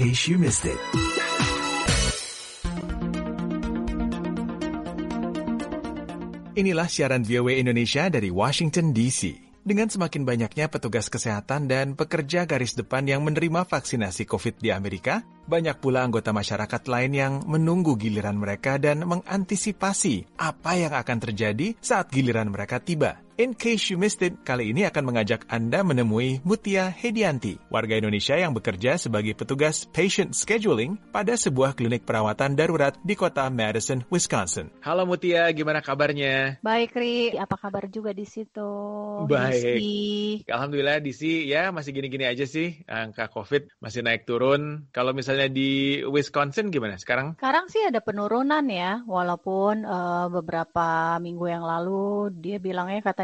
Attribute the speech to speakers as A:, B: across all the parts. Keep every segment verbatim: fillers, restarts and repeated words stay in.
A: case you missed it. Inilah siaran V O A Indonesia dari Washington D C. Dengan semakin banyaknya petugas kesehatan dan pekerja garis depan yang menerima vaksinasi COVID di Amerika, banyak pula anggota masyarakat lain yang menunggu giliran mereka dan mengantisipasi apa yang akan terjadi saat giliran mereka tiba. In case you missed it, kali ini akan mengajak Anda menemui Mutia Hedianti, warga Indonesia yang bekerja sebagai petugas patient scheduling pada sebuah klinik perawatan darurat di kota Madison, Wisconsin. Halo Mutia, gimana kabarnya?
B: Baik, Ri. Apa kabar juga di situ?
A: Baik.
B: D C.
A: Alhamdulillah D C ya masih gini-gini aja sih. Angka COVID masih naik turun. Kalau misalnya di Wisconsin gimana sekarang?
B: Sekarang sih ada penurunan ya, walaupun uh, beberapa minggu yang lalu dia bilangnya katanya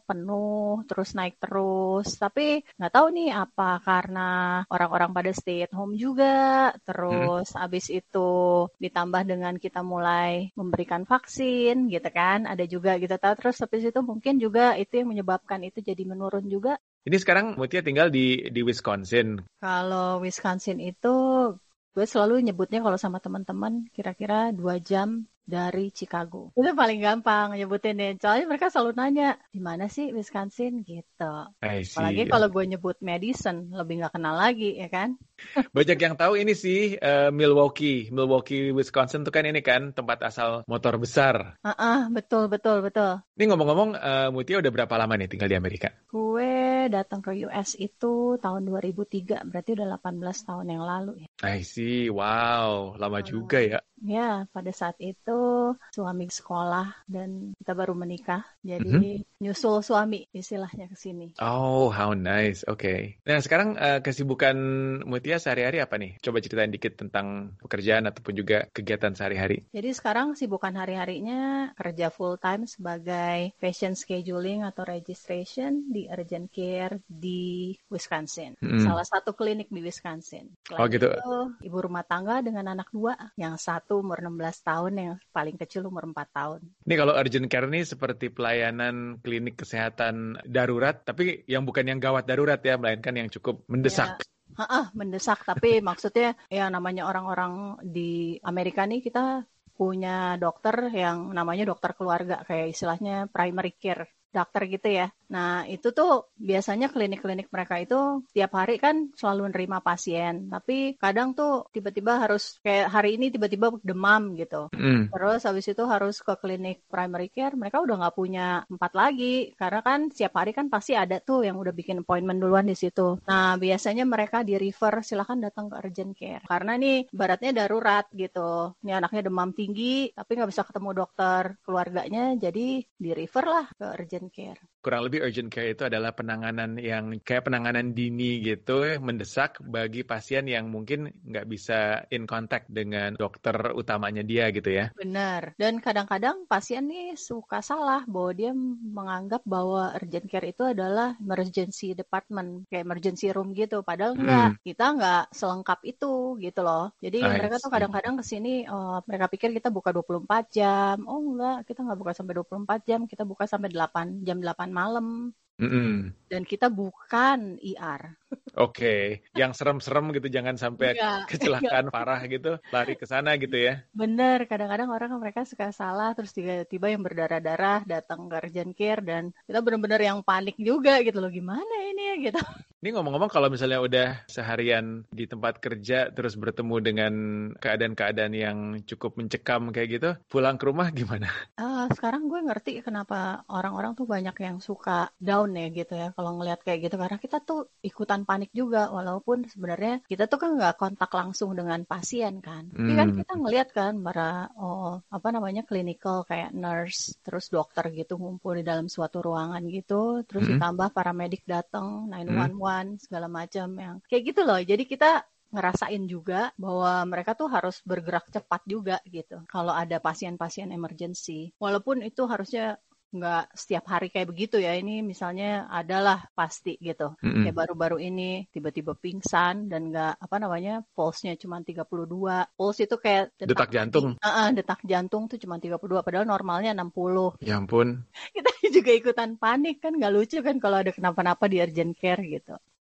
B: penuh, terus naik terus. Tapi nggak tahu nih apa karena orang-orang pada stay at home juga, terus hmm. abis itu ditambah dengan kita mulai memberikan vaksin gitu kan, ada juga gitu. Terus habis itu mungkin juga itu yang menyebabkan itu jadi menurun juga.
A: Ini sekarang Mutia tinggal di di Wisconsin.
B: Kalau Wisconsin itu gue selalu nyebutnya kalau sama teman-teman kira-kira dua jam dari Chicago. Itu paling gampang nyebutinnya. Soalnya mereka selalu nanya, di mana sih Wisconsin gitu. Apalagi kalau gue nyebut Madison, lebih nggak kenal lagi ya kan.
A: Banyak yang tahu ini sih uh, Milwaukee. Milwaukee, Wisconsin tuh kan ini kan tempat asal motor besar.
B: Uh-uh, betul, betul, betul.
A: Ini ngomong-ngomong, uh, Mutia udah berapa lama nih tinggal di Amerika?
B: Gue datang ke U S itu tahun dua ribu tiga, berarti udah delapan belas tahun yang lalu ya.
A: I see, wow, lama uh, juga ya.
B: Ya, pada saat itu suami sekolah dan kita baru menikah. Jadi mm-hmm. nyusul suami istilahnya ke sini.
A: Oh, how nice. Oke. Okay. Nah, sekarang uh, kesibukan Mutia sehari-hari apa nih? Coba ceritain dikit tentang pekerjaan ataupun juga kegiatan sehari-hari.
B: Jadi sekarang sibukan hari-harinya kerja full time sebagai patient scheduling atau registration di urgent care di Wisconsin. Mm-hmm. Salah satu klinik di Wisconsin. Selain
A: oh gitu.
B: Itu, ibu rumah tangga dengan anak dua, yang satu umur enam belas tahun, yang paling kecil umur empat tahun.
A: Ini kalau urgent care ini seperti pelayanan klinik kesehatan darurat, tapi yang bukan yang gawat darurat ya, melainkan yang cukup mendesak.
B: Ya. Ha-ha, mendesak, tapi maksudnya ya namanya orang-orang di Amerika nih kita punya dokter yang namanya dokter keluarga, kayak istilahnya primary care dokter gitu ya. Nah, itu tuh biasanya klinik-klinik mereka itu tiap hari kan selalu nerima pasien. Tapi kadang tuh tiba-tiba harus, kayak hari ini tiba-tiba demam gitu. Mm. Terus habis itu harus ke klinik primary care. Mereka udah nggak punya tempat lagi. Karena kan setiap hari kan pasti ada tuh yang udah bikin appointment duluan di situ. Nah, biasanya mereka di-refer, silakan datang ke urgent care. Karena nih baratnya darurat gitu. Ini anaknya demam tinggi, tapi nggak bisa ketemu dokter keluarganya. Jadi di-refer lah ke urgent care.
A: Kurang lebih urgent care itu adalah penanganan yang kayak penanganan dini gitu, mendesak bagi pasien yang mungkin nggak bisa in contact dengan dokter utamanya dia gitu ya.
B: Benar. Dan kadang-kadang pasien nih suka salah bahwa dia menganggap bahwa urgent care itu adalah emergency department, kayak emergency room gitu. Padahal enggak, hmm. kita nggak selengkap itu gitu loh. Jadi I mereka see. tuh kadang-kadang kesini, oh, mereka pikir kita buka dua puluh empat jam. Oh enggak, kita nggak buka sampai dua puluh empat jam, kita buka sampai delapan jam delapan malam.
A: Mm-mm.
B: Dan kita bukan E R.
A: Oke, okay. Yang serem-serem gitu, jangan sampai
B: enggak,
A: kecelakaan
B: enggak.
A: parah gitu, lari ke sana gitu ya.
B: Bener, kadang-kadang orang mereka suka salah, terus tiba-tiba yang berdarah-darah datang ke urgent care, dan kita benar-benar yang panik juga gitu loh, gimana ini ya gitu.
A: Ini ngomong-ngomong kalau misalnya udah seharian di tempat kerja terus bertemu dengan keadaan-keadaan yang cukup mencekam kayak gitu, pulang ke rumah gimana?
B: Uh, sekarang gue ngerti kenapa orang-orang tuh banyak yang suka down ya gitu ya kalau ngelihat kayak gitu, karena kita tuh ikutan panik juga, walaupun sebenarnya kita tuh kan nggak kontak langsung dengan pasien kan. Hmm. Tapi kan kita ngelihat kan para oh, apa namanya clinical kayak nurse, terus dokter gitu ngumpul di dalam suatu ruangan gitu, terus hmm. ditambah paramedik datang, nine one one segala macam yang kayak gitu loh. Jadi kita ngerasain juga bahwa mereka tuh harus bergerak cepat juga gitu kalau ada pasien-pasien emergency. Walaupun itu harusnya nggak setiap hari kayak begitu ya. Ini misalnya adalah pasti gitu. Mm-hmm. Kayak baru-baru ini tiba-tiba pingsan dan nggak apa namanya pulse-nya cuma tiga puluh dua. Pulse itu kayak
A: detak, detak jantung.
B: Uh-uh, detak jantung tuh cuma tiga puluh dua padahal normalnya enam puluh.
A: Ya ampun.
B: Kita juga ikutan panik kan, nggak lucu kan kalau ada kenapa-napa di urgent care gitu.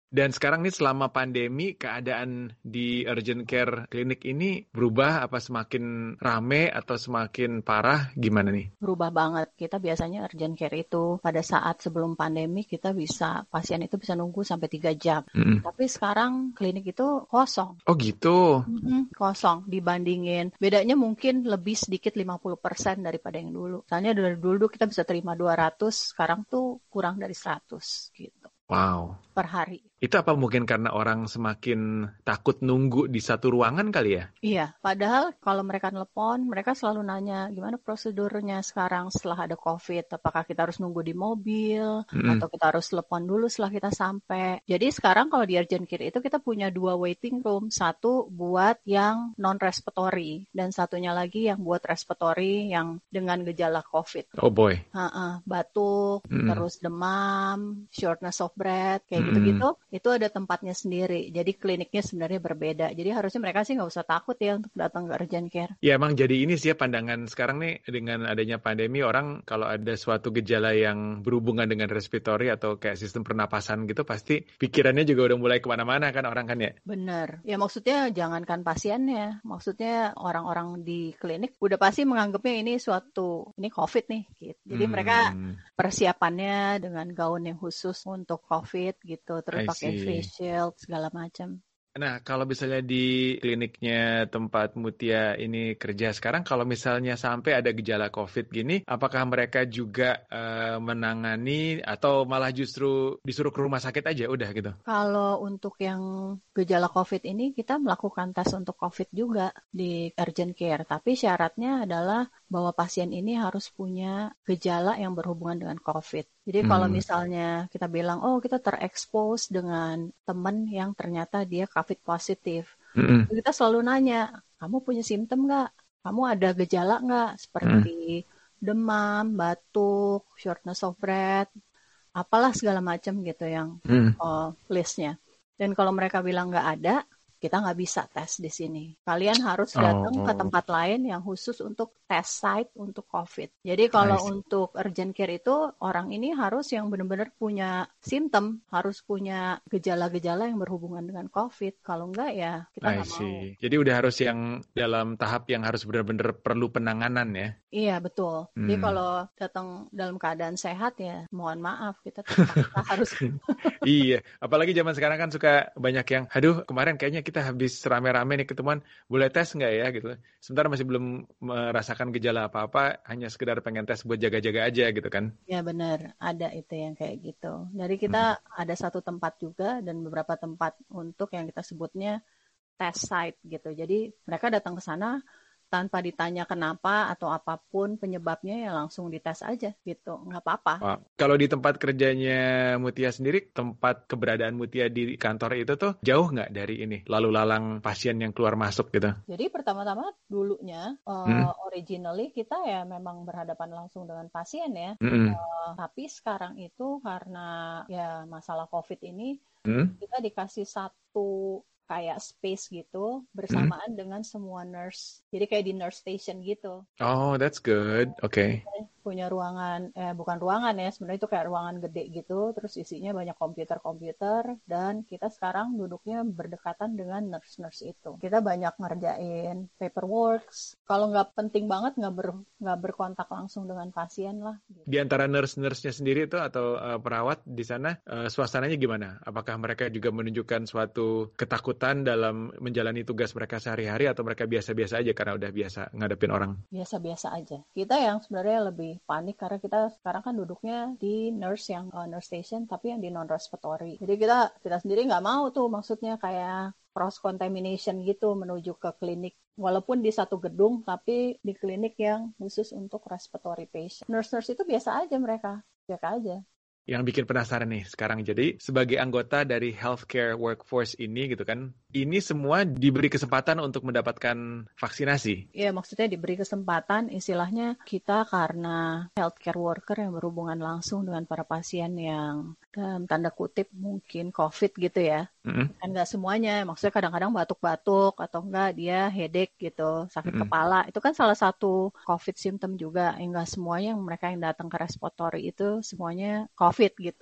A: Dan sekarang nih selama pandemi, keadaan di urgent care klinik ini berubah apa semakin rame atau semakin parah? Gimana nih?
B: Berubah banget. Kita biasanya urgent care itu pada saat sebelum pandemi kita bisa, pasien itu bisa nunggu sampai tiga jam.
A: Mm-mm.
B: Tapi sekarang klinik itu kosong.
A: Oh gitu.
B: Mm-mm, kosong dibandingin. Bedanya mungkin lebih sedikit lima puluh persen daripada yang dulu. Soalnya dari dulu kita bisa terima dua ratus, sekarang tuh kurang dari seratus gitu
A: Wow.
B: per hari.
A: Itu apa mungkin karena orang semakin takut nunggu di satu ruangan kali ya?
B: Iya, padahal kalau mereka telepon, mereka selalu nanya gimana prosedurnya sekarang setelah ada COVID. Apakah kita harus nunggu di mobil,
A: Mm-mm.
B: atau kita harus telepon dulu setelah kita sampai. Jadi sekarang kalau di urgent care itu kita punya dua waiting room. Satu buat yang non-respiratory, dan satunya lagi yang buat respiratory yang dengan gejala COVID.
A: Oh boy.
B: Ha-ha, batuk,
A: Mm-mm.
B: terus demam, shortness of breath, kayak
A: Mm-mm.
B: gitu-gitu. Itu ada tempatnya sendiri. Jadi kliniknya sebenarnya berbeda. Jadi harusnya mereka sih nggak usah takut ya untuk datang ke urgent care.
A: Ya emang jadi ini sih ya pandangan sekarang nih dengan adanya pandemi, orang kalau ada suatu gejala yang berhubungan dengan respiratory atau kayak sistem pernapasan gitu pasti pikirannya juga udah mulai kemana-mana kan orang kan ya.
B: Bener. Ya maksudnya jangankan pasiennya. Maksudnya orang-orang di klinik udah pasti menganggapnya ini suatu, ini COVID nih. Gitu. Jadi
A: Hmm.
B: mereka persiapannya dengan gaun yang khusus untuk COVID gitu. Terus
A: I
B: pakai
A: see.
B: face shield segala macam.
A: Nah, kalau misalnya di kliniknya tempat Mutia ini kerja sekarang, kalau misalnya sampai ada gejala COVID gini, apakah mereka juga eh, menangani atau malah justru disuruh ke rumah sakit aja udah gitu?
B: Kalau untuk yang gejala COVID ini, kita melakukan tes untuk COVID juga di urgent care. Tapi syaratnya adalah bahwa pasien ini harus punya gejala yang berhubungan dengan COVID. Jadi kalau
A: Hmm.
B: misalnya kita bilang, oh kita terekspos dengan teman yang ternyata dia COVID positif.
A: Mm-mm.
B: Kita selalu nanya, kamu punya simptom nggak? Kamu ada gejala nggak? Seperti demam, batuk, shortness of breath, apalah segala macam gitu yang
A: Mm.
B: uh, listnya. Dan kalau mereka bilang nggak ada, kita nggak bisa tes di sini. Kalian harus datang
A: Oh.
B: ke tempat lain yang khusus untuk test site untuk COVID. Jadi kalau
A: I see.
B: untuk urgent care itu, orang ini harus yang benar-benar punya simptom, harus punya gejala-gejala yang berhubungan dengan COVID. Kalau enggak ya kita
A: I
B: nggak mau.
A: see. Jadi udah harus yang dalam tahap yang harus benar-benar perlu penanganan ya.
B: Iya, betul. Jadi
A: Hmm.
B: kalau datang dalam keadaan sehat ya mohon maaf, kita terpaksa harus.
A: Iya, apalagi zaman sekarang kan suka banyak yang, aduh kemarin kayaknya kita habis rame-rame nih ketemuan, boleh tes nggak ya gitu. Sementara masih belum merasakan gejala apa-apa, hanya sekedar pengen tes buat jaga-jaga aja gitu kan.
B: Ya benar, ada itu yang kayak gitu. Jadi kita ada satu tempat juga dan beberapa tempat untuk yang kita sebutnya test site gitu. Jadi mereka datang ke sana tanpa ditanya kenapa atau apapun penyebabnya, ya langsung dites aja gitu, nggak apa-apa.
A: Wah, kalau di tempat kerjanya Mutia sendiri, tempat keberadaan Mutia di kantor itu tuh jauh nggak dari ini, lalu lalang pasien yang keluar masuk gitu?
B: Jadi pertama-tama dulunya, uh,
A: Hmm.
B: originally kita ya memang berhadapan langsung dengan pasien ya.
A: Mm-mm.
B: Uh, tapi sekarang itu karena ya masalah COVID ini,
A: Hmm.
B: kita dikasih satu kayak space gitu bersamaan dengan semua nurse. Jadi kayak di nurse station gitu.
A: Oh, that's good. Oke.
B: Punya ruangan, eh bukan ruangan ya, sebenarnya itu kayak ruangan gede gitu, terus isinya banyak komputer-komputer, dan kita sekarang duduknya berdekatan dengan nurse-nurse itu. Kita banyak ngerjain paperwork, kalau nggak penting banget nggak ber, nggak berkontak langsung dengan pasien lah. Gitu.
A: Di antara nurse-nurse-nya sendiri itu atau uh, perawat di sana, uh, suasananya gimana? Apakah mereka juga menunjukkan suatu ketakutan dalam menjalani tugas mereka sehari-hari, atau mereka biasa-biasa aja karena udah biasa ngadepin orang?
B: Biasa-biasa aja. Kita yang sebenarnya lebih panik karena kita sekarang kan duduknya di nurse yang uh, nurse station, tapi yang di non-respiratory. Jadi kita kita sendiri nggak mau tuh, maksudnya kayak cross contamination gitu menuju ke klinik. Walaupun di satu gedung, tapi di klinik yang khusus untuk respiratory patient. Nurse-nurse itu biasa aja mereka, biasa aja.
A: Yang bikin penasaran nih sekarang, jadi sebagai anggota dari healthcare workforce ini gitu kan, ini semua diberi kesempatan untuk mendapatkan vaksinasi.
B: Ya, maksudnya diberi kesempatan, istilahnya kita karena healthcare worker yang berhubungan langsung dengan para pasien yang dalam tanda kutip mungkin COVID gitu ya.
A: Mm-hmm.
B: Kan nggak semuanya, maksudnya kadang-kadang batuk-batuk atau enggak dia headache gitu, sakit mm-hmm. kepala. Itu kan salah satu COVID symptom juga. Enggak semuanya yang mereka yang datang ke respiratory itu semuanya COVID gitu.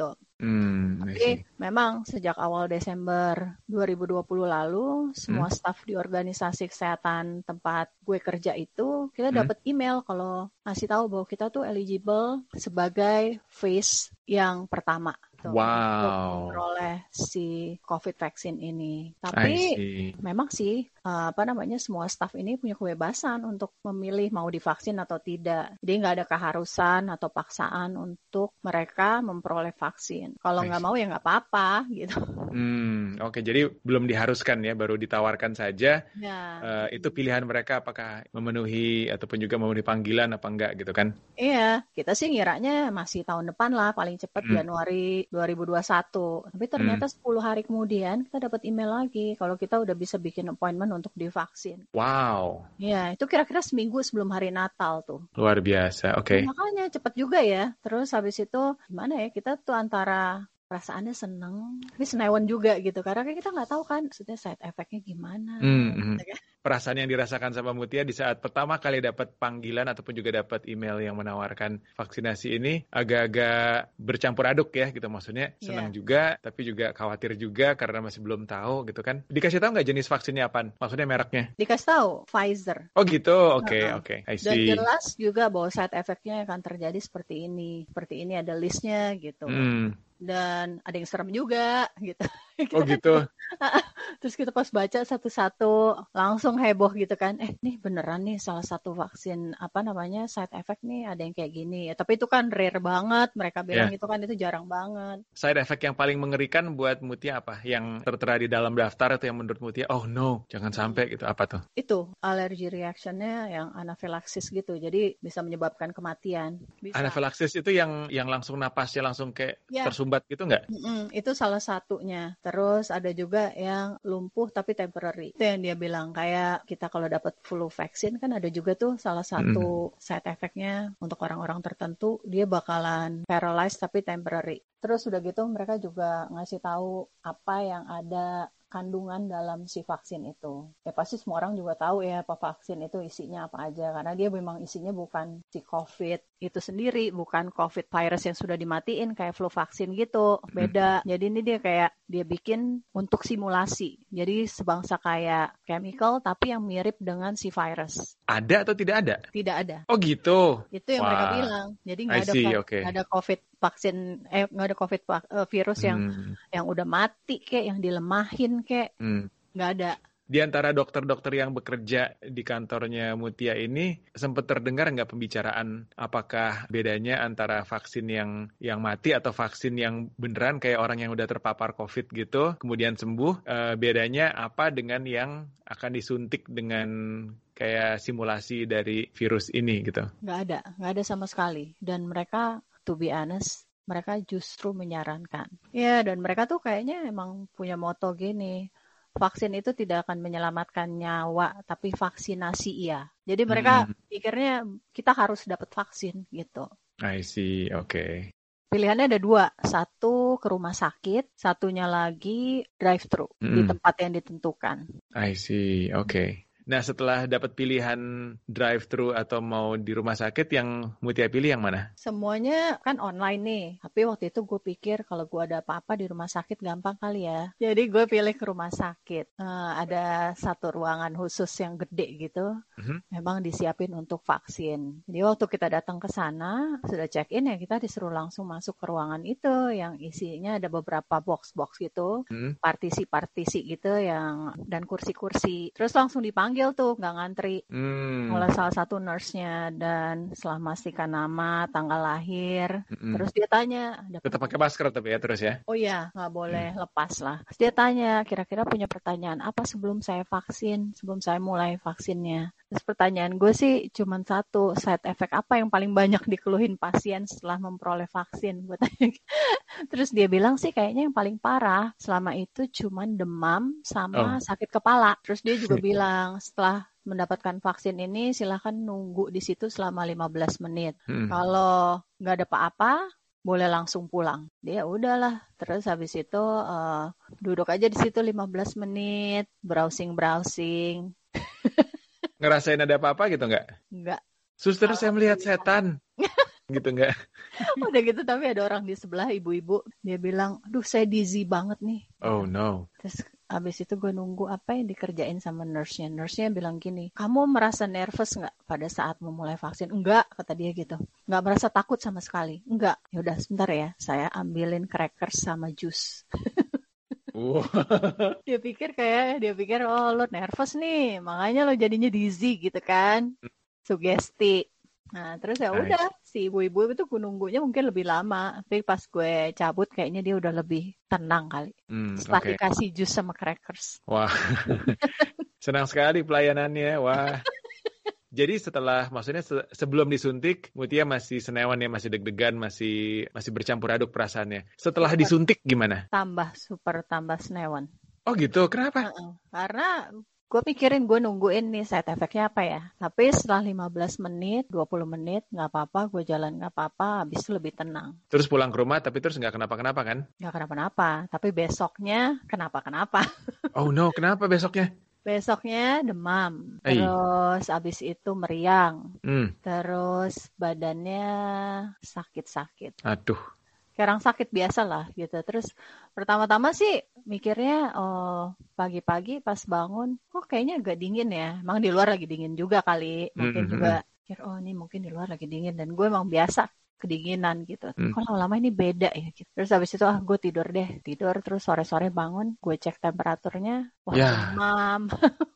A: Hmm,
B: Tapi memang sejak awal Desember dua ribu dua puluh lalu, semua hmm? staf di organisasi kesehatan tempat gue kerja itu, kita hmm? dapat email kalau ngasih tahu bahwa kita tuh eligible sebagai phase yang pertama. Wow. Untuk memperoleh si COVID vaksin ini. Tapi memang sih uh, apa namanya semua staf ini punya kebebasan untuk memilih mau divaksin atau tidak. Jadi nggak ada keharusan atau paksaan untuk mereka memperoleh vaksin. Kalau nggak mau ya nggak apa-apa gitu.
A: Hmm, oke. Okay. Jadi belum diharuskan ya, baru ditawarkan saja. Ya. Uh, itu pilihan mereka apakah memenuhi ataupun juga memenuhi panggilan apa enggak gitu kan?
B: Iya, kita sih ngiranya masih tahun depan lah, paling cepat hmm. Januari dua ribu dua puluh satu. Tapi ternyata hmm. sepuluh hari kemudian kita dapat email lagi kalau kita udah bisa bikin appointment untuk divaksin.
A: Wow.
B: Iya, itu kira-kira seminggu sebelum hari Natal tuh.
A: Luar biasa, oke. Okay.
B: Nah, makanya cepat juga ya. Terus habis itu gimana ya, kita tuh antara perasaannya seneng, tapi senewan juga gitu. Karena kita nggak tahu kan, maksudnya side effect-nya gimana.
A: Hmm. Gitu kan? Perasaan yang dirasakan sama Mutia di saat pertama kali dapat panggilan ataupun juga dapat email yang menawarkan vaksinasi ini agak-agak bercampur aduk ya gitu. Maksudnya senang yeah. juga, tapi juga khawatir juga karena masih belum tahu gitu kan. Dikasih tahu nggak jenis vaksinnya apaan? Maksudnya mereknya?
B: Dikasih tahu, Pfizer.
A: Oh gitu, oke, okay, uh-huh. oke. Okay. I see.
B: Dan jelas juga bahwa side effect-nya akan terjadi seperti ini. Seperti ini ada list-nya gitu. Hmm. Dan ada yang serem juga gitu.
A: Oh gitu.
B: Terus kita pas baca satu-satu langsung heboh gitu kan. Eh nih beneran nih salah satu vaksin apa namanya side effect nih ada yang kayak gini. Ya, tapi itu kan rare banget. Mereka bilang yeah. itu kan itu jarang banget.
A: Side effect yang paling mengerikan buat Mutia apa? Yang tertera di dalam daftar atau yang menurut Mutia, oh no, jangan sampai gitu. Apa tuh?
B: Itu allergy reaction-nya yang anafilaksis gitu. Jadi bisa menyebabkan kematian. Bisa.
A: Anafilaksis itu yang yang langsung napasnya langsung kayak yeah. tersumbat gitu nggak?
B: Mm-mm, itu salah satunya. Terus ada juga yang lumpuh tapi temporary. Itu yang dia bilang kayak kita kalau dapat flu vaksin kan ada juga tuh salah satu mm. side effect-nya untuk orang-orang tertentu dia bakalan paralyzed tapi temporary. Terus udah gitu mereka juga ngasih tahu apa yang ada kandungan dalam si vaksin itu. Ya pasti semua orang juga tahu ya apa vaksin itu isinya apa aja. Karena dia memang isinya bukan si COVID itu sendiri. Bukan COVID virus yang sudah dimatiin kayak flu vaksin gitu. Beda. Hmm. Jadi ini dia kayak dia bikin untuk simulasi. Jadi sebangsa kayak chemical tapi yang mirip dengan si virus.
A: Ada atau tidak ada?
B: Tidak ada.
A: Oh gitu?
B: Itu yang Wah. mereka bilang. Jadi nggak ada, okay. ada COVID vaksin, eh nggak ada COVID uh, virus yang hmm. yang udah mati kayak, yang dilemahin kayak, hmm. nggak ada.
A: Di antara dokter-dokter yang bekerja di kantornya Mutia ini, sempat terdengar nggak pembicaraan apakah bedanya antara vaksin yang yang mati atau vaksin yang beneran kayak orang yang udah terpapar COVID gitu, kemudian sembuh, eh, bedanya apa dengan yang akan disuntik dengan kayak simulasi dari virus ini gitu?
B: Nggak ada, nggak ada sama sekali. Dan mereka, to be honest, mereka justru menyarankan. Ya, dan mereka tuh kayaknya emang punya moto gini, vaksin itu tidak akan menyelamatkan nyawa, tapi vaksinasi iya. Jadi mereka hmm. pikirnya kita harus dapat vaksin gitu.
A: I see, oke. Okay.
B: Pilihannya ada dua, satu ke rumah sakit, satunya lagi drive-thru hmm. di tempat yang ditentukan.
A: I see, oke. Okay. Nah, setelah dapat pilihan drive-thru atau mau di rumah sakit, yang Mutia pilih yang mana?
B: Semuanya kan online nih. Tapi waktu itu gue pikir kalau gue ada apa-apa di rumah sakit gampang kali ya. Jadi gue pilih ke rumah sakit. Uh, ada satu ruangan khusus yang gede gitu. Uh-huh. Memang disiapin untuk vaksin. Jadi waktu kita datang ke sana, sudah check-in ya kita disuruh langsung masuk ke ruangan itu. Yang isinya ada beberapa box-box gitu. Uh-huh. Partisi-partisi gitu yang dan kursi-kursi. Terus langsung dipanggil tuh, nggak ngantri. Hmm. Oleh salah satu nurse-nya dan setelah memastikan nama, tanggal lahir, hmm. terus dia tanya.
A: Tetap pakai masker tapi ya terus ya?
B: Oh iya, nggak boleh hmm. lepas lah. Terus dia tanya, kira-kira punya pertanyaan apa sebelum saya vaksin, sebelum saya mulai vaksinnya. Terus pertanyaan gue sih cuma satu, side effect apa yang paling banyak dikeluhin pasien setelah memperoleh vaksin? Gue tanya. Terus dia bilang sih kayaknya yang paling parah selama itu cuma demam sama oh. sakit kepala. Terus dia juga bilang setelah mendapatkan vaksin ini silahkan nunggu di situ selama lima belas menit. Hmm. Kalau nggak ada apa-apa, boleh langsung pulang. Dia udahlah. Terus habis itu uh, duduk aja di situ lima belas menit, browsing-browsing.
A: Ngerasain ada apa-apa gitu nggak?
B: Nggak.
A: Suster, saya melihat setan. gitu nggak?
B: Udah gitu tapi ada orang di sebelah ibu-ibu, dia bilang, aduh saya dizzy banget nih.
A: Oh
B: Gitu.
A: no.
B: Terus abis itu gue nunggu apa yang dikerjain sama nurse-nya. Nurse-nya bilang gini, kamu merasa nervous nggak pada saat memulai vaksin? Enggak, kata dia gitu. Nggak merasa takut sama sekali? Enggak. Ya udah sebentar ya, saya ambilin crackers sama jus.
A: Wow.
B: Dia pikir kayak, dia pikir oh lo nervous nih, makanya lo jadinya dizzy gitu kan. Sugesti. Nah, terus ya
A: Nice.
B: udah si ibu-ibu itu gue nunggunya mungkin lebih lama, tapi pas gue cabut kayaknya dia udah lebih tenang kali.
A: Hmm,
B: Setelah
A: oke.
B: dikasih jus sama crackers.
A: Wah, senang sekali pelayanannya. Wah. Jadi setelah, maksudnya se- sebelum disuntik, Mutia masih senewan ya, masih deg-degan, masih masih bercampur aduk perasaannya. Setelah
B: Super
A: disuntik gimana?
B: tambah super tambah senewan.
A: Oh gitu, kenapa?
B: Heeh. Karena gue pikirin gue nungguin nih side effect-nya apa ya. Tapi setelah lima belas menit, dua puluh menit, nggak apa-apa, gue jalan nggak apa-apa, habis itu lebih tenang.
A: Terus pulang ke rumah, tapi terus nggak kenapa-kenapa kan?
B: Nggak kenapa-napa, tapi besoknya kenapa-kenapa.
A: Oh no, kenapa besoknya?
B: Besoknya demam,
A: Ai,
B: terus abis itu meriang,
A: hmm,
B: terus badannya sakit-sakit.
A: aduh,
B: Kayak orang sakit biasa lah gitu. Terus pertama-tama sih mikirnya oh pagi-pagi pas bangun, oh kayaknya agak dingin ya. Emang di luar lagi dingin juga kali.
A: hmm,
B: Mungkin
A: hmm,
B: juga
A: hmm,
B: pikir oh ini mungkin di luar lagi dingin dan gue emang biasa kedinginan gitu.
A: hmm.
B: Kok lama-lama ini beda ya gitu. Terus habis itu ah gue tidur deh. Tidur terus sore-sore bangun, gue cek temperaturnya, wah
A: Ya,
B: demam.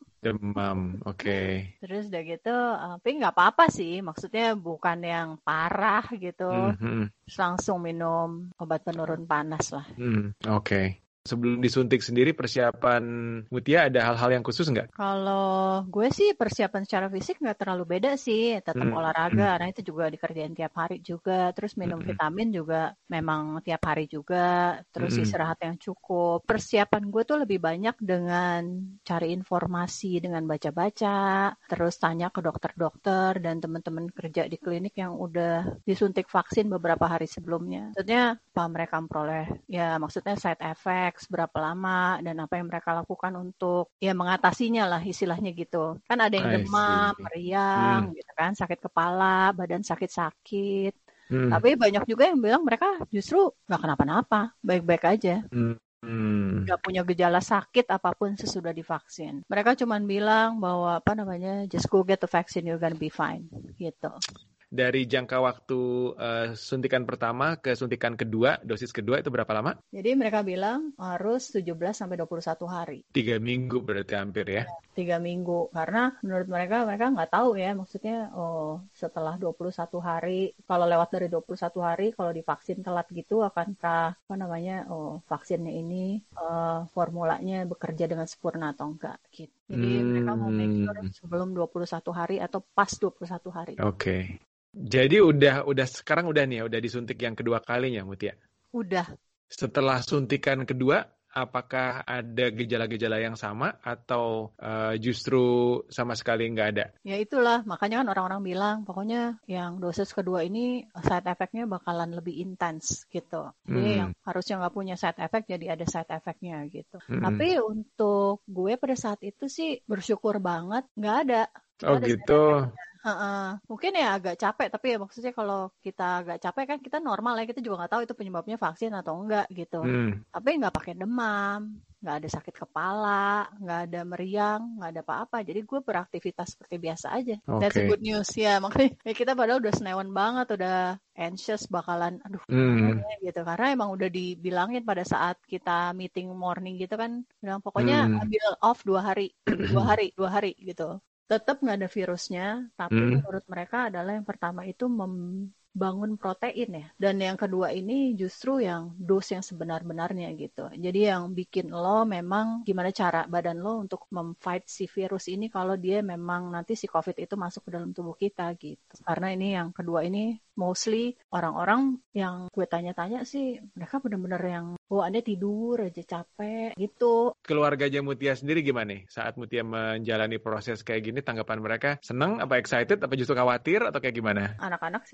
A: demam, oke.
B: Terus udah gitu, eh, tapi nggak apa-apa sih. Maksudnya bukan yang parah gitu.
A: Hmm, hmm,
B: Terus langsung minum obat penurun panas lah.
A: hmm, oke. Sebelum disuntik sendiri, persiapan Mutia ada hal-hal yang khusus nggak?
B: Kalau gue sih persiapan secara fisik nggak terlalu beda sih. Tetap
A: Hmm, hmm,
B: olahraga, nah itu juga dikerjain tiap hari juga. Terus minum
A: hmm,
B: vitamin juga memang tiap hari juga. Terus
A: hmm,
B: istirahat yang cukup. Persiapan gue tuh lebih banyak dengan cari informasi, dengan baca-baca. Terus tanya ke dokter-dokter dan teman-teman kerja di klinik yang udah disuntik vaksin beberapa hari sebelumnya. Maksudnya apa mereka memperoleh, ya maksudnya side effect, berapa lama dan apa yang mereka lakukan untuk ya mengatasinya lah istilahnya gitu. Kan ada yang
A: I
B: demam,
A: see.
B: meriang
A: Hmm,
B: gitu kan, sakit kepala, badan sakit-sakit.
A: hmm,
B: Tapi banyak juga yang bilang mereka justru nggak kenapa-napa, baik-baik aja.
A: hmm, hmm.
B: Nggak punya gejala sakit apapun sesudah divaksin. Mereka cuma bilang bahwa apa namanya, just go get the vaccine, you're gonna be fine gitu.
A: Dari jangka waktu eh, suntikan pertama ke suntikan kedua, dosis kedua itu berapa lama?
B: Jadi mereka bilang harus tujuh belas sampai dua puluh satu hari.
A: Tiga minggu berarti hampir ya.
B: Tiga minggu karena menurut mereka mereka nggak tahu ya maksudnya oh setelah dua puluh satu hari kalau lewat dari dua puluh satu hari kalau divaksin telat gitu akankah apa namanya oh vaksinnya ini uh, formulanya bekerja dengan sempurna atau enggak gitu. Jadi hmm. mereka mau make sure sebelum dua puluh satu hari atau pas dua puluh satu hari.
A: Oke. Okay. Jadi udah udah sekarang udah nih udah disuntik yang kedua kalinya Mutia.
B: Udah.
A: Setelah suntikan kedua apakah ada gejala-gejala yang sama atau uh, justru sama sekali nggak ada?
B: Ya itulah, makanya kan orang-orang bilang pokoknya yang dosis kedua ini side effect-nya bakalan lebih intens gitu. Jadi hmm. yang harusnya nggak punya side effect jadi ada side effect-nya gitu. Hmm. Tapi untuk gue pada saat itu sih bersyukur banget nggak ada.
A: Oh
B: ada
A: gitu.
B: Uh-uh. Mungkin ya agak capek, tapi ya maksudnya kalau kita agak capek kan kita normal ya, kita juga nggak tahu itu penyebabnya vaksin atau enggak gitu. Hmm. Tapi nggak pakai demam, nggak ada sakit kepala, nggak ada meriang, nggak ada apa-apa. Jadi gue beraktivitas seperti biasa aja. Okay. That's a good news ya. Makanya ya kita padahal udah senewan banget, udah anxious bakalan, aduh gimana hmm. gitu. Karena emang udah dibilangin pada saat kita meeting morning gitu kan, bilang pokoknya hmm. ambil off dua hari, dua hari, dua hari gitu. Tetap nggak ada virusnya, tapi hmm. menurut mereka adalah yang pertama itu membangun protein ya. Dan yang kedua ini justru yang dos yang sebenar-benarnya gitu. Jadi yang bikin lo memang gimana cara badan lo untuk memfight si virus ini kalau dia memang nanti si COVID itu masuk ke dalam tubuh kita gitu. Karena ini yang kedua ini mostly orang-orang yang gue tanya-tanya sih mereka benar-benar yang bawaannya tidur aja capek gitu.
A: Keluarganya Mutia sendiri gimana nih saat Mutia menjalani proses kayak gini, tanggapan mereka seneng apa excited apa justru khawatir atau kayak gimana?
B: Anak-anak sih mungkin nggak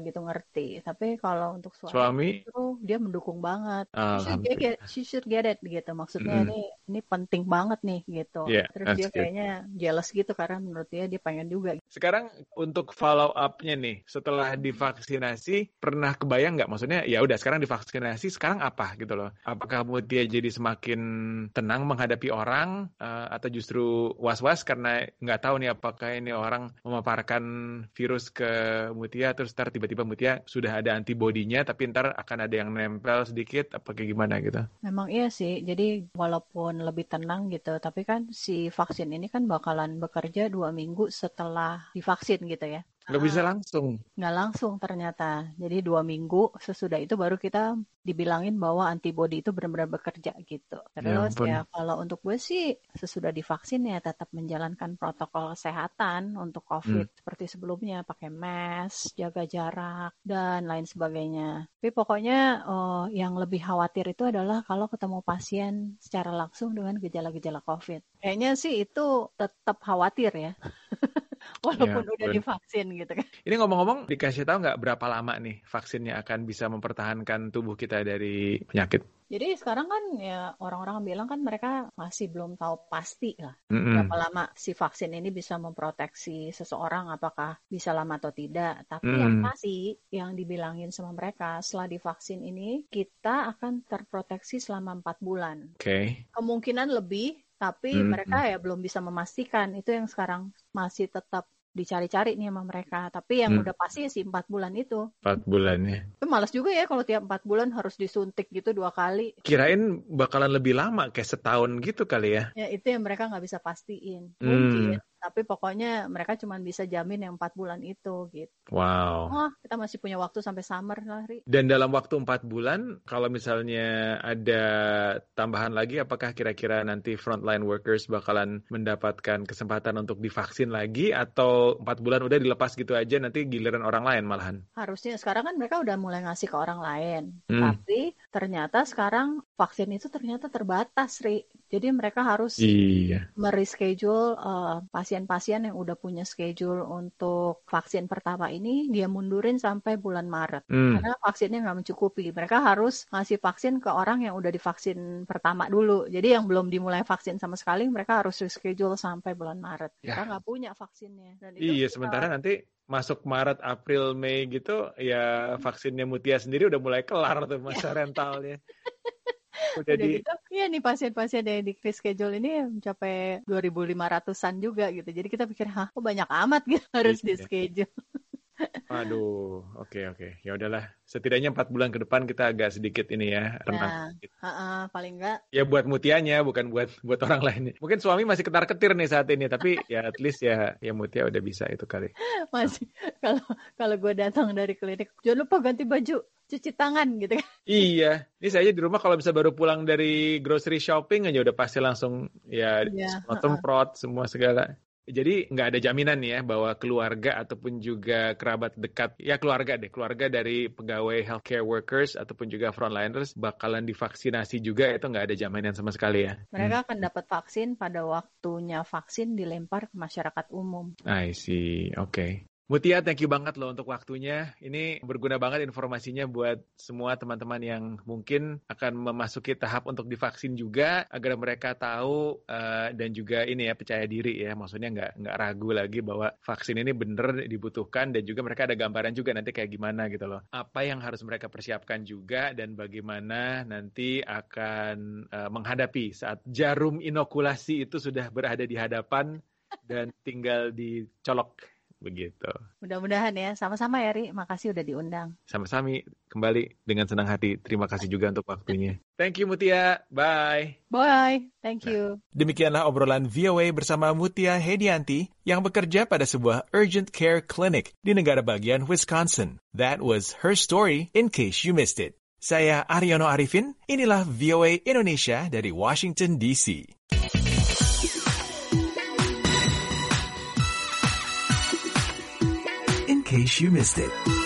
B: gitu ngerti. Tapi kalau untuk suami,
A: Suami?
B: itu dia mendukung banget. She should get
A: Alhamdulillah.
B: it, she should get it gitu. Maksudnya
A: Mm-mm.
B: ini ini penting banget nih gitu.
A: Yeah,
B: Terus
A: that's
B: dia
A: good.
B: kayaknya jealous gitu karena menurut dia dia pengen juga.
A: Sekarang untuk follow up-nya nih, setelah divaksinasi, pernah kebayang nggak? Maksudnya ya udah sekarang divaksinasi, sekarang apa gitu loh? Apakah Mutia jadi semakin tenang menghadapi orang, uh, atau justru was-was karena nggak tahu nih apakah ini orang memaparkan virus ke Mutia, terus ntar tiba-tiba Mutia sudah ada antibodinya, tapi ntar akan ada yang nempel sedikit, apa kayak gimana gitu?
B: Memang iya sih, jadi walaupun lebih tenang gitu, tapi kan si vaksin ini kan bakalan bekerja dua minggu setelah divaksin gitu ya.
A: Nggak bisa langsung.
B: Nggak langsung ternyata. Jadi dua minggu sesudah itu baru kita dibilangin bahwa antibodi itu benar-benar bekerja gitu. Terus ya, ya kalau untuk gue sih sesudah divaksin ya tetap menjalankan protokol kesehatan untuk COVID hmm. seperti sebelumnya, pakai mask, jaga jarak, dan lain sebagainya. Tapi pokoknya oh, yang lebih khawatir itu adalah kalau ketemu pasien secara langsung dengan gejala-gejala COVID. Kayaknya sih itu tetap khawatir ya. Walaupun ya, udah bener. Divaksin gitu kan.
A: Ini ngomong-ngomong, dikasih tahu nggak berapa lama nih vaksinnya akan bisa mempertahankan tubuh kita dari penyakit?
B: Jadi sekarang kan ya orang-orang bilang kan mereka masih belum tahu pasti lah
A: Mm-mm.
B: berapa lama si vaksin ini bisa memproteksi seseorang, apakah bisa lama atau tidak. Tapi mm. yang pasti yang dibilangin sama mereka setelah divaksin ini kita akan terproteksi selama empat bulan.
A: Oke. Okay.
B: Kemungkinan lebih. Tapi hmm. mereka ya belum bisa memastikan. Itu yang sekarang masih tetap dicari-cari nih sama mereka. Tapi yang hmm. udah pasti sih empat bulan itu.
A: Empat bulan ya.
B: Tapi malas juga ya kalau tiap empat bulan harus disuntik gitu dua kali.
A: Kirain bakalan lebih lama, kayak setahun gitu kali ya.
B: Ya itu yang mereka nggak bisa pastiin. Mungkin. Hmm. Tapi pokoknya mereka cuma bisa jamin yang empat bulan itu gitu.
A: Wow.
B: Oh, kita masih punya waktu sampai summer lah, Ri.
A: Dan dalam waktu empat bulan, kalau misalnya ada tambahan lagi, apakah kira-kira nanti frontline workers bakalan mendapatkan kesempatan untuk divaksin lagi, atau empat bulan udah dilepas gitu aja, nanti giliran orang lain malahan?
B: Harusnya sekarang kan mereka udah mulai ngasih ke orang lain.
A: Hmm.
B: Tapi ternyata sekarang vaksin itu ternyata terbatas, Ri. Jadi mereka harus
A: iya.
B: mereschedule uh, pasien-pasien yang udah punya schedule untuk vaksin pertama ini, dia mundurin sampai bulan Maret. Hmm. Karena vaksinnya nggak mencukupi. Mereka harus ngasih vaksin ke orang yang udah divaksin pertama dulu. Jadi yang belum dimulai vaksin sama sekali, mereka harus reschedule sampai bulan Maret. Ya. Mereka nggak punya vaksinnya. Dan itu
A: iya,
B: kita...
A: sementara nanti masuk Maret, April, Mei gitu, ya vaksinnya Mutia sendiri udah mulai kelar tuh masa rentalnya.
B: Udah, udah gitu, iya nih pasien-pasien yang di reschedule ini mencapai dua ribu lima ratusan juga gitu. Jadi kita pikir, hah kok banyak amat gitu harus di schedule.
A: Aduh, oke okay, oke. Okay. Ya udahlah, setidaknya empat bulan ke depan kita agak sedikit ini ya.
B: Nah, uh, uh, paling enggak.
A: Ya buat Mutianya, bukan buat buat orang lain. Mungkin suami masih ketar-ketir nih saat ini, tapi ya at least ya ya Mutia udah bisa itu kali.
B: Masih, kalau kalau gue datang dari klinik, jangan lupa ganti baju, cuci tangan gitu kan.
A: Iya, ini saya di rumah kalau bisa baru pulang dari grocery shopping aja udah pasti langsung ya yeah, semprot uh-uh. semua segala. Jadi nggak ada jaminan nih ya bahwa keluarga ataupun juga kerabat dekat, ya keluarga deh, keluarga dari pegawai healthcare workers ataupun juga frontliners bakalan divaksinasi juga, itu nggak ada jaminan sama sekali ya.
B: Mereka hmm. akan dapat vaksin pada waktunya vaksin dilempar ke masyarakat umum.
A: I see, oke. Okay. Mutia, thank you banget loh untuk waktunya. Ini berguna banget informasinya buat semua teman-teman yang mungkin akan memasuki tahap untuk divaksin juga, agar mereka tahu uh, dan juga ini ya percaya diri ya. Maksudnya nggak nggak ragu lagi bahwa vaksin ini bener dibutuhkan, dan juga mereka ada gambaran juga nanti kayak gimana gitu loh. Apa yang harus mereka persiapkan juga, dan bagaimana nanti akan uh, menghadapi saat jarum inokulasi itu sudah berada di hadapan dan tinggal dicolok. Begitu.
B: Mudah-mudahan ya. Sama-sama ya, Ri. Makasih udah diundang.
A: Sama-sama kembali dengan senang hati. Terima kasih juga untuk waktunya. Thank you, Mutia. Bye.
B: Bye. Thank you.
A: Demikianlah obrolan V O A bersama Mutia Hedianti yang bekerja pada sebuah urgent care clinic di negara bagian Wisconsin. That was her story in case you missed it. Saya Aryono Arifin. Inilah V O A Indonesia dari Washington, D C. In case you missed it.